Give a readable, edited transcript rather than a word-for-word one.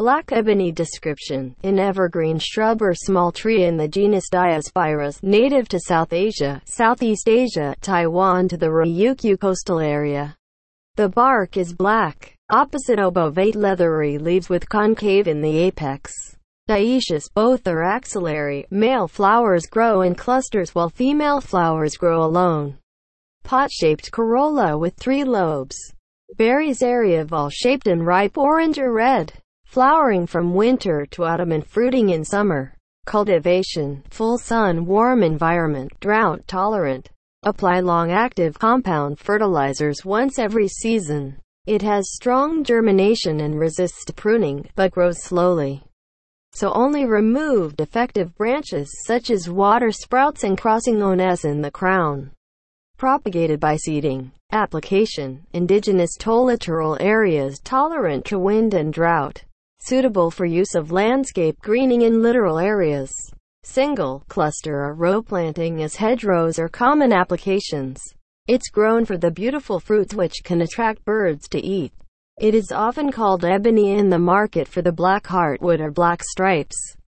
Black ebony description. An evergreen shrub or small tree in the genus Diospyros, native to South Asia, Southeast Asia, Taiwan to the Ryukyu coastal area. The bark is black. Opposite obovate leathery leaves with concave in the apex. Dioecious, both are axillary. Male flowers grow in clusters while female flowers grow alone. Pot-shaped corolla with 3 lobes. Berries area ball-shaped and ripe orange or red. Flowering from winter to autumn and fruiting in summer. Cultivation: full sun, warm environment, drought tolerant. Apply long-active compound fertilizers once every season. It has strong germination and resists pruning, but grows slowly. So only remove defective branches such as water sprouts and crossing ones in the crown. Propagated by seeding. Application: indigenous to littoral areas tolerant to wind and drought. Suitable for use of landscape greening in littoral areas. Single, cluster or row planting as hedgerows are common applications. It's grown for the beautiful fruits which can attract birds to eat. It is often called ebony in the market for the black heartwood or black stripes.